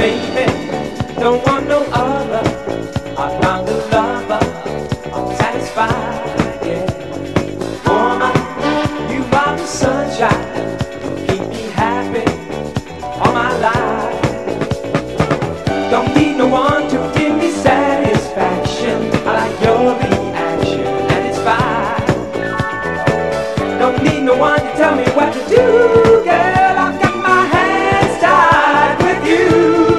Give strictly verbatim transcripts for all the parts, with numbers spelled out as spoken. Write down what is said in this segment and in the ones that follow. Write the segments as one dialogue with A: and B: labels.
A: baby, don't want no other. I found a lover, I'm satisfied, yeah. Woman, you are the sunshine, you keep me happy all my life. Don't need no one to give me satisfaction. I like your reaction, and it's fine. Don't need no one to tell me what to do, girl. I've got my hands tied with you.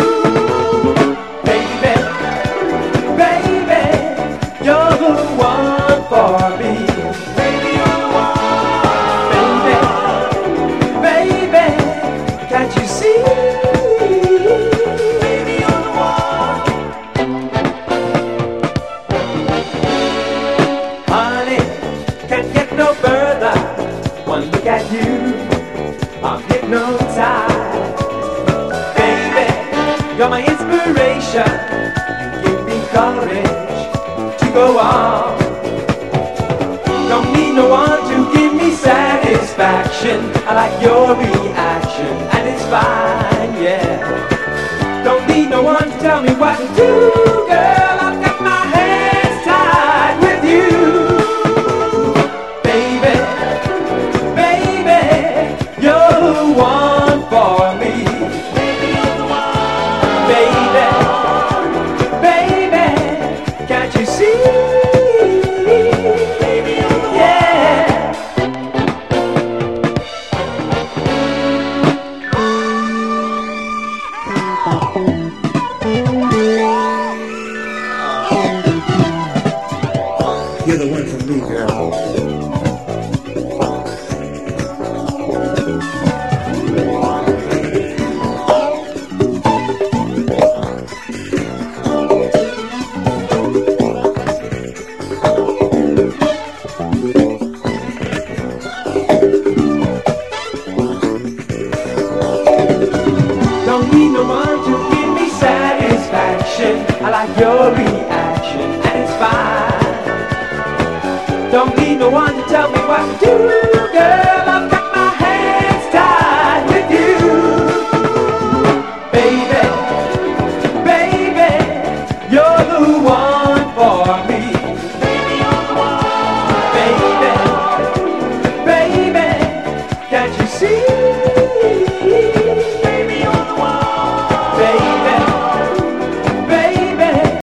A: Baby, baby, you're the one for me. Baby, you're the one. Baby, baby, can't you see? Baby, you're the one. Honey, can't get no further. One look at you, I'm hypnotized. Baby, you're my inspiration. You give me courage to go on. Don't need no one to give me satisfaction. I like your reaction, and it's fine, yeah. Don't need no one to tell me what to do, girl. I've got my hands tied with you. Baby, baby, you're the one for me. Baby, you're the one. Baby, baby, can't you see? Baby, you're the yeah.
B: You're the one for me, girl.
A: Don't need no one to give me satisfaction. I like your reaction, and it's fine. Don't need no one to tell me what to do.